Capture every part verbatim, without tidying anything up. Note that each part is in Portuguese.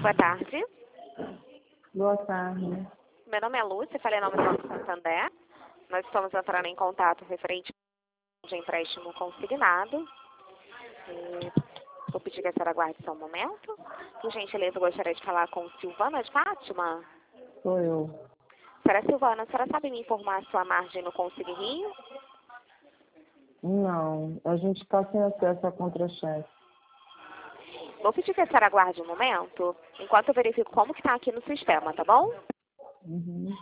Boa tarde. Boa tarde. Meu nome é Lúcia, falei em nome do Banco Santander. Nós estamos entrando em contato referente de empréstimo consignado. E vou pedir que a senhora aguarde só um momento. Por gentileza, eu gostaria de falar com Silvana de Fátima. Sou eu. Senhora Silvana, a senhora sabe me informar a sua margem no Consigne Rio? Não, a gente está sem acesso a contra-cheque. Vou pedir que a senhora aguarde um momento, enquanto eu verifico como que está aqui no sistema, tá bom? Uhum.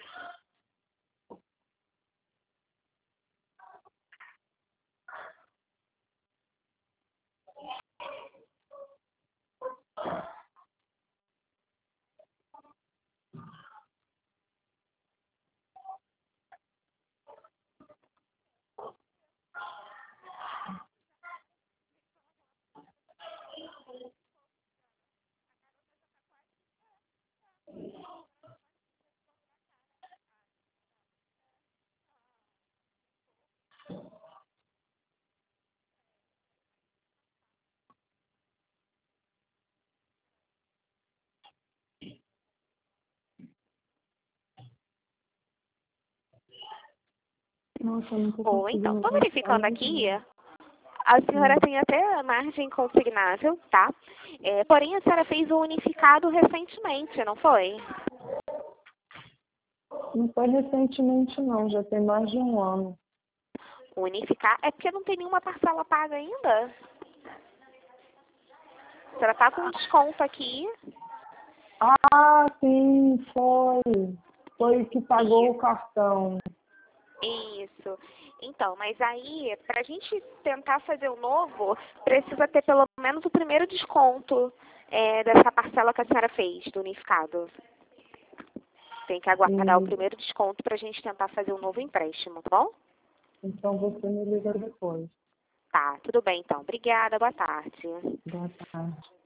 Nossa, eu não tô Ou então, conseguindo estou conectar verificando mais aqui, nada. a senhora Hum. tem até a margem consignável, tá? É, porém, a senhora fez o unificado recentemente, não foi? Não foi recentemente, não. Já tem mais de um ano. Unificar é porque não tem nenhuma parcela paga ainda. A senhora está com desconto aqui. Ah, sim, foi. Foi que pagou Isso. o cartão. Isso. Então, mas aí, para a gente tentar fazer o novo, precisa ter pelo menos o primeiro desconto é, dessa parcela que a senhora fez, do unificado. Tem que aguardar o E, primeiro desconto para a gente tentar fazer um novo empréstimo, tá bom? então você me liga depois. Tá, tudo bem então. Obrigada, boa tarde. Boa tarde.